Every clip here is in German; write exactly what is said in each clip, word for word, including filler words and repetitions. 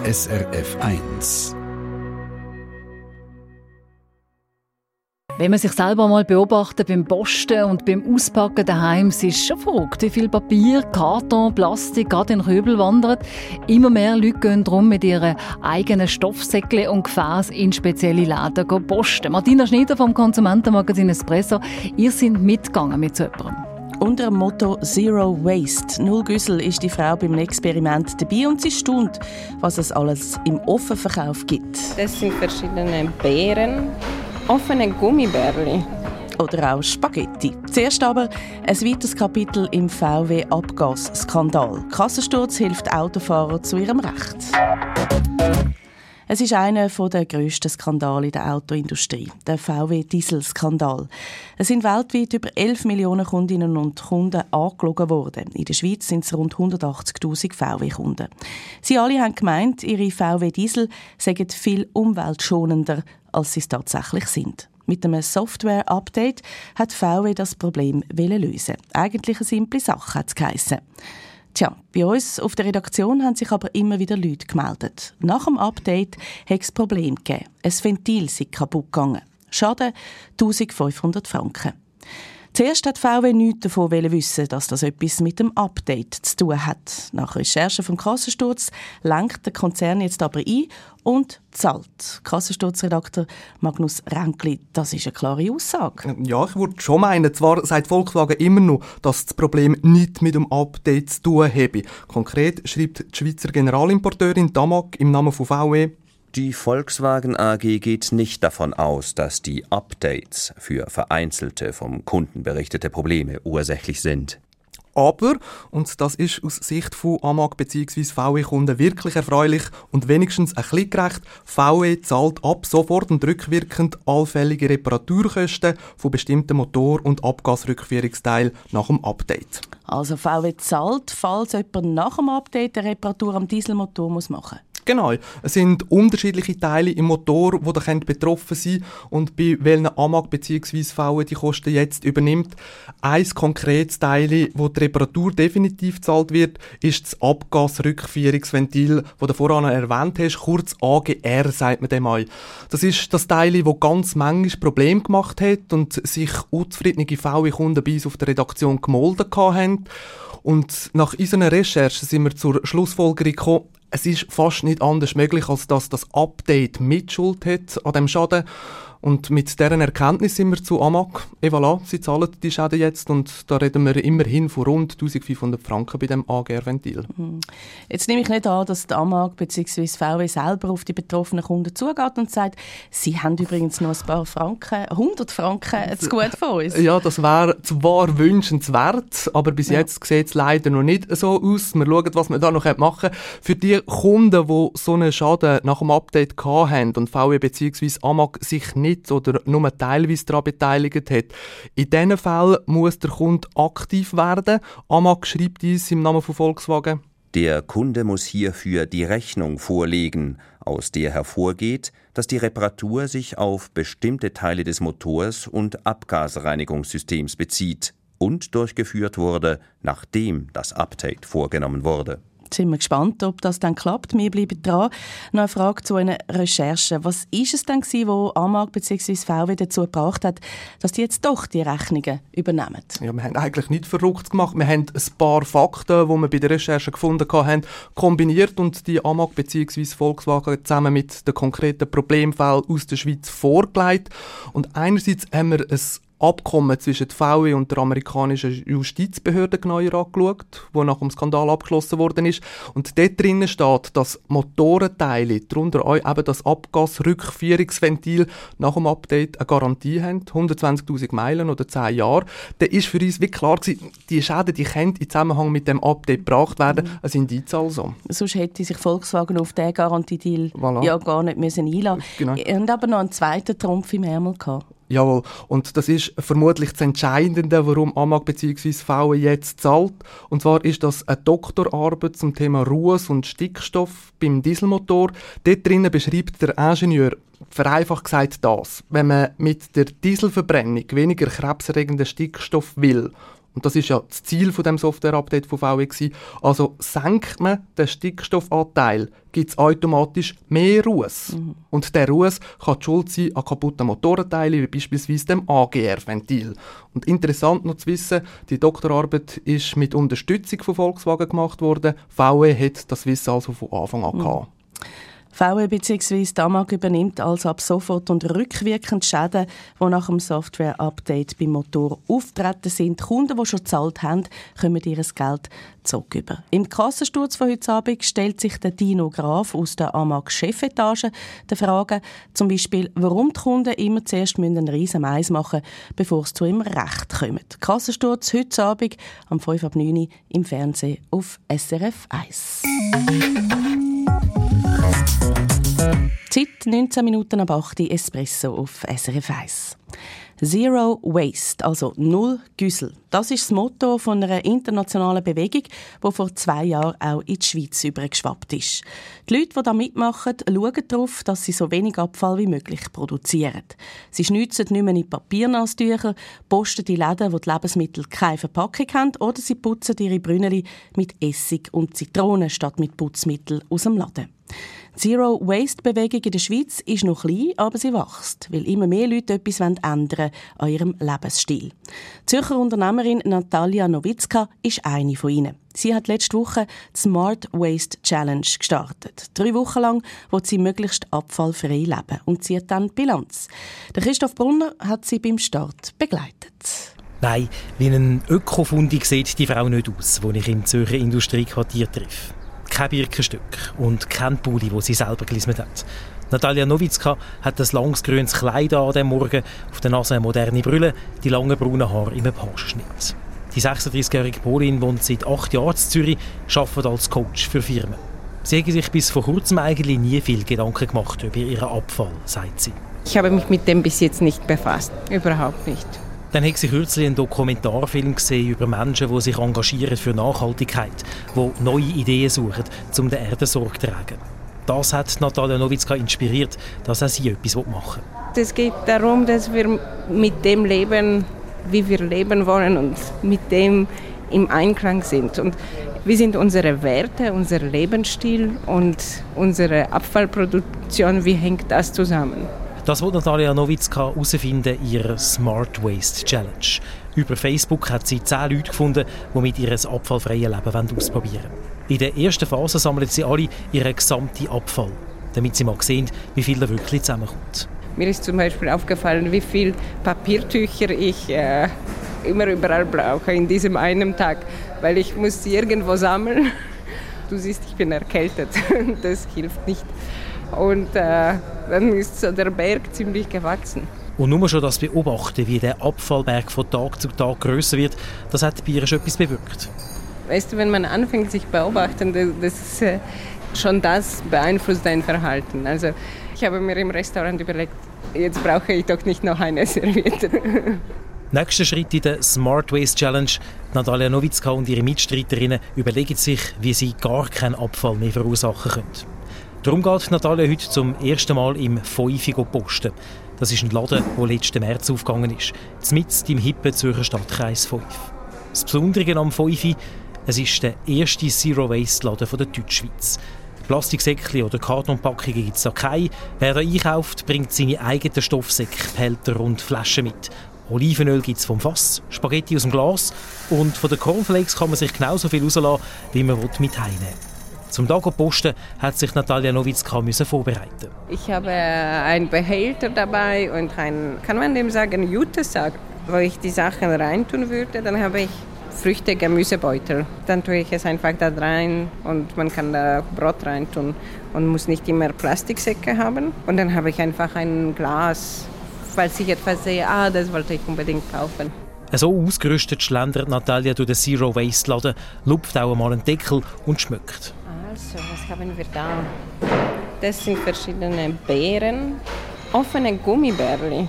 S R F eins. Wenn man sich selber mal beobachtet beim Posten und beim Auspacken daheim, es ist schon verrückt, wie viel Papier, Karton, Plastik gerade in den Röbel wandert. Immer mehr Leute gehen darum mit ihren eigenen Stoffsäckchen und Gefäßen in spezielle Läden posten. Martina Schneider vom Konsumentenmagazin Espresso, ihr seid mitgegangen mit so jemandem. Unter dem Motto «Zero Waste». Null Güssel ist die Frau beim Experiment dabei und sie staunt, was es alles im Offenverkauf gibt. Das sind verschiedene Beeren, offene Gummibärli. Oder auch Spaghetti. Zuerst aber ein weiteres Kapitel im V W-Abgasskandal. Kassensturz hilft Autofahrern zu ihrem Recht. Es ist einer der grössten Skandale in der Autoindustrie, der V W-Dieselskandal. Es sind weltweit über elf Millionen Kundinnen und Kunden angelogen worden. In der Schweiz sind es rund hundertachtzigtausend V W-Kunden. Sie alle haben gemeint, ihre V W-Diesel seien viel umweltschonender, als sie es tatsächlich sind. Mit einem Software-Update hat V W das Problem lösen. Eigentlich eine simple Sache, hat es geheissen. Tja, bei uns auf der Redaktion haben sich aber immer wieder Leute gemeldet. Nach dem Update hat es ein Problem gegeben. Ein Ventil sei kaputt gegangen. Schaden eintausendfünfhundert Franken. Zuerst hat V W nichts davon wissen, dass das etwas mit dem Update zu tun hat. Nach Recherchen vom Kassensturz lenkt der Konzern jetzt aber ein und zahlt. Kassensturzredakteur Magnus Ränkli, das ist eine klare Aussage. Ja, ich würde schon meinen. Zwar sagt Volkswagen immer noch, dass das Problem nicht mit dem Update zu tun habe. Konkret schreibt die Schweizer Generalimporteurin Damag im Namen von V W: Die Volkswagen A G geht nicht davon aus, dass die Updates für vereinzelte vom Kunden berichtete Probleme ursächlich sind. Aber, und das ist aus Sicht von Amag bzw. V W-Kunden wirklich erfreulich und wenigstens ein bisschen gerecht, V W zahlt ab sofort und rückwirkend allfällige Reparaturkosten von bestimmten Motor- und Abgasrückführungsteilen nach dem Update. Also V W zahlt, falls jemand nach dem Update eine Reparatur am Dieselmotor machen muss. Genau. Es sind unterschiedliche Teile im Motor, die da betroffen sein können und bei welchen Amag bzw. V W die Kosten jetzt übernimmt. Ein konkretes Teil, wo die Reparatur definitiv gezahlt wird, ist das Abgasrückführungsventil, das du vorhin erwähnt hast, kurz A G R, sagt man dem auch. Das ist das Teil, das ganz manchmal Probleme gemacht hat und sich unzufriedene V W-Kunden bei uns auf der Redaktion gemolden haben. Und nach unseren Recherchen sind wir zur Schlussfolgerung gekommen, es ist fast nicht anders möglich, als dass das Update Mitschuld hat an dem Schaden. Und mit deren Erkenntnis sind wir zu Amag. Et voilà, sie zahlen die Schäden jetzt und da reden wir immerhin von rund eintausendfünfhundert Franken bei dem A G R-Ventil. Jetzt nehme ich nicht an, dass die Amag bzw. V W selber auf die betroffenen Kunden zugeht und sagt, sie haben übrigens noch ein paar Franken, hundert Franken zu gut von uns. Ja, das wäre zwar wünschenswert, aber bis ja. jetzt sieht es leider noch nicht so aus. Wir schauen, was wir da noch machen können. Für die Kunden, die so einen Schaden nach dem Update hatten und V W bzw. Amag sich nicht oder nur teilweise daran beteiligt hat. In diesen Fällen muss der Kunde aktiv werden. Amag schreibt dies im Namen von Volkswagen: Der Kunde muss hierfür die Rechnung vorlegen, aus der hervorgeht, dass die Reparatur sich auf bestimmte Teile des Motors und Abgasreinigungssystems bezieht und durchgeführt wurde, nachdem das Update vorgenommen wurde. Sind wir gespannt, ob das dann klappt. Wir bleiben dran. Noch eine Frage zu einer Recherche. Was ist es denn gewesen, wo Amag bzw. V W dazu gebracht hat, dass die jetzt doch die Rechnungen übernehmen? Ja, wir haben eigentlich nichts Verrücktes gemacht. Wir haben ein paar Fakten, die wir bei der Recherche gefunden haben, kombiniert und die Amag bzw. Volkswagen zusammen mit den konkreten Problemfällen aus der Schweiz vorgelegt. Und einerseits haben wir ein Abkommen zwischen der V W und der amerikanischen Justizbehörde genauer angeschaut, das nach dem Skandal abgeschlossen worden ist. Und dort drinnen steht, dass Motorenteile, darunter auch eben das Abgasrückführungsventil, nach dem Update eine Garantie haben, hundertzwanzigtausend Meilen oder zehn Jahre. Da ist für uns wie klar gewesen, die Schäden, die können in Zusammenhang mit dem Update gebracht werden. Mhm. Es sind die also. Sonst hätte sich Volkswagen auf diesen Garantiedeal voilà. ja gar nicht müssen einlassen müssen. Genau. Und aber noch einen zweiten Trumpf im Ärmel gehabt. Jawohl, und das ist vermutlich das Entscheidende, warum Amag bzw. V W jetzt zahlt. Und zwar ist das eine Doktorarbeit zum Thema Ruß und Stickstoff beim Dieselmotor. Dort drinnen beschreibt der Ingenieur vereinfacht gesagt das: Wenn man mit der Dieselverbrennung weniger krebserregenden Stickstoff will Und das ist ja das Ziel von dem Software-Update von V W gewesen. Also senkt man den Stickstoffanteil, gibt es automatisch mehr Ruß. Mhm. Und der Ruß kann die Schuld sein an kaputten Motorenteilen, wie beispielsweise dem A G R-Ventil. Und interessant noch zu wissen, die Doktorarbeit ist mit Unterstützung von Volkswagen gemacht worden. V W hat das Wissen also von Anfang an gehabt. Mhm. V W bzw. die A M A G übernimmt also ab sofort und rückwirkend Schäden, die nach dem Software-Update beim Motor auftreten sind. Die Kunden, die schon gezahlt haben, kommen ihr Geld zurück über. Im Kassensturz von heute Abend stellt sich der Dino Graf aus der A M A G-Chefetage der Frage, zum Beispiel, warum die Kunden immer zuerst einen riesen Mais machen müssen, bevor sie zu ihrem Recht kommen. Kassensturz heute Abend am fünf ab neun im Fernsehen auf S R F eins. Zeit neunzehn Minuten ab acht Espresso auf S R F eins. Zero Waste, also null Güssel. Das ist das Motto von einer internationalen Bewegung, die vor zwei Jahren auch in die Schweiz übergeschwappt ist. Die Leute, die da mitmachen, schauen darauf, dass sie so wenig Abfall wie möglich produzieren. Sie schnitzen nicht mehr in Papiernasstücher, posten die Läden, wo die Lebensmittel keine Verpackung haben, oder sie putzen ihre Brünneli mit Essig und Zitronen statt mit Putzmitteln aus dem Laden. Die Zero-Waste-Bewegung in der Schweiz ist noch klein, aber sie wächst, weil immer mehr Leute etwas ändern an ihrem Lebensstil. Die Zürcher Unternehmerin Natalia Nowitzka ist eine von ihnen. Sie hat letzte Woche die Smart Waste Challenge gestartet. Drei Wochen lang will sie möglichst abfallfrei leben und zieht dann Bilanz. Der Christoph Brunner hat sie beim Start begleitet. Nein, wie ein Ökofundi sieht die Frau nicht aus, die ich im Zürcher Industriequartier treffe. Kein Birkenstück und kein Pulli, den sie selber gelismet hat. Natalia Nowitzka hat ein langes grünes Kleid an diesem Morgen, auf der Nase eine moderne Brille, die langen braunen Haare im Pagenschnitt. Die sechsunddreißigjährige Polin wohnt seit acht Jahren in Zürich, arbeitet als Coach für Firmen. Sie hat sich bis vor kurzem eigentlich nie viel Gedanken gemacht über ihren Abfall, sagt sie. Ich habe mich mit dem bis jetzt nicht befasst, überhaupt nicht. Dann hat sie kürzlich einen Dokumentarfilm gesehen über Menschen, die sich engagieren für Nachhaltigkeit, die neue Ideen suchen, um der Erde Sorge zu tragen. Das hat Natalia Nowitzka inspiriert, dass auch sie etwas machen will. Es geht darum, dass wir mit dem leben, wie wir leben wollen und mit dem im Einklang sind. Und wie sind unsere Werte, unser Lebensstil und unsere Abfallproduktion, wie hängt das zusammen? Das will Natalia Nowitzka herausfinden in ihrer Smart Waste Challenge. Über Facebook hat sie zehn Leute gefunden, die mit ihr abfallfreies Leben ausprobieren wollen. In der ersten Phase sammeln sie alle ihren gesamten Abfall, damit sie mal sehen, wie viel da wirklich zusammenkommt. Mir ist zum Beispiel aufgefallen, wie viel Papiertücher ich äh, immer überall brauche in diesem einen Tag, weil ich muss sie irgendwo sammeln. Du siehst, ich bin erkältet, das hilft nicht. Und äh, dann ist so der Berg ziemlich gewachsen. Und nur schon das Beobachten, wie der Abfallberg von Tag zu Tag grösser wird, das hat bei ihr schon etwas bewirkt. Weißt du, wenn man anfängt, sich zu beobachten, das, das, äh, schon das beeinflusst dein Verhalten. Also ich habe mir im Restaurant überlegt, jetzt brauche ich doch nicht noch eine Serviette. Nächster Schritt in der Smart Waste Challenge. Natalia Nowitzka und ihre Mitstreiterinnen überlegen sich, wie sie gar keinen Abfall mehr verursachen können. Darum geht Natalia heute zum ersten Mal im Fünfi posten. Das ist ein Laden, der letzten März aufgegangen ist, mitten im hippen Zürcher Stadtkreis fünf. Das Besondere am Fünfi, es ist der erste Zero-Waste-Laden der Deutschschweiz. Plastiksäckchen oder Kartonpackungen gibt es da keine. Wer da einkauft, bringt seine eigenen Stoffsäcke, Behälter und Flaschen mit. Olivenöl gibt es vom Fass, Spaghetti aus dem Glas und von den Cornflakes kann man sich genauso viel rauslassen, wie man mit heimnehmen. Zum Tag posten hat sich Natalia Nowitzka vorbereiten. Ich habe einen Behälter dabei und einen, kann man dem sagen, Jutesack, wo ich die Sachen reintun würde. Dann habe ich Früchte, Gemüsebeutel. Dann tue ich es einfach da rein und man kann da Brot reintun und muss nicht immer Plastiksäcke haben. Und dann habe ich einfach ein Glas, falls ich etwas sehe, ah, das wollte ich unbedingt kaufen. So ausgerüstet schlendert Natalia durch den Zero-Waste-Laden, lupft auch einmal einen Deckel und schmückt. Also, was haben wir da? Das sind verschiedene Beeren, offene Gummibärli.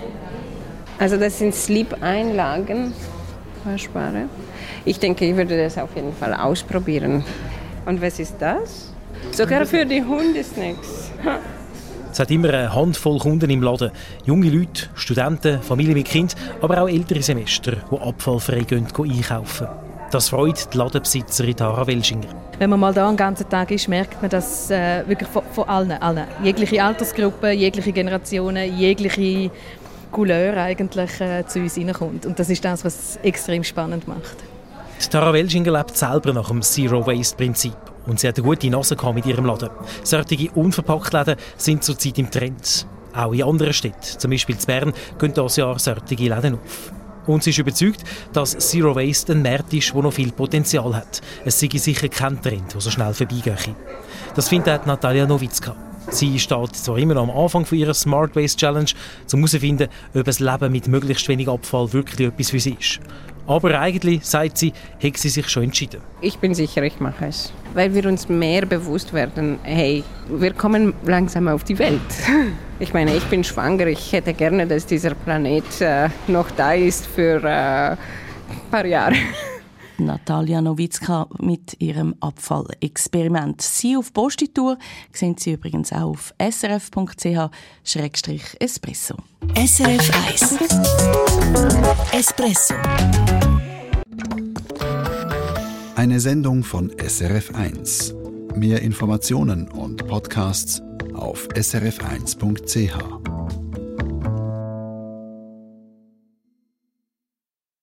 Also das sind Sleep-Einlagen. Waschbare. Ich denke, ich würde das auf jeden Fall ausprobieren. Und was ist das? Sogar für die Hundesnacks. Es hat immer eine Handvoll Kunden im Laden. Junge Leute, Studenten, Familien mit Kind, aber auch ältere Semester, die abfallfrei gehen, gehen einkaufen. Das freut die Ladenbesitzerin Tara Welschinger. Wenn man mal da einen ganzen Tag ist, merkt man, dass äh, wirklich von, von allen, allen, jegliche Altersgruppen, jegliche Generationen, jegliche Couleur eigentlich äh, zu uns reinkommt. Und das ist das, was es extrem spannend macht. Die Tara Welschinger lebt selber nach dem Zero-Waste-Prinzip. Und sie hat eine gute Nase mit ihrem Laden. Solche Unverpacktläden sind zurzeit im Trend. Auch in anderen Städten, zum Beispiel in Bern, gehen dieses Jahr solche Läden auf. Und sie ist überzeugt, dass Zero Waste ein Markt ist, der noch viel Potenzial hat. Es sei sicher kein Trend, der so schnell vorbeigeht. Das findet auch Natalia Nowitzka. Sie steht zwar immer noch am Anfang von ihrer Smart Waste Challenge, um herauszufinden, ob das Leben mit möglichst wenig Abfall wirklich etwas für sie ist. Aber eigentlich, sagt sie, hat sie sich schon entschieden. Ich bin sicher, ich mache es. Weil wir uns mehr bewusst werden, hey, wir kommen langsam auf die Welt. Ich meine, ich bin schwanger, ich hätte gerne, dass dieser Planet äh, noch da ist für äh, ein paar Jahre. Natalia Nowitzka mit ihrem Abfallexperiment. Sie auf Postitur sehen Sie übrigens auch auf s r f punkt c h schrägstrich espresso. S R F eins Espresso. Eine Sendung von S R F eins. Mehr Informationen und Podcasts auf s r f eins punkt c h.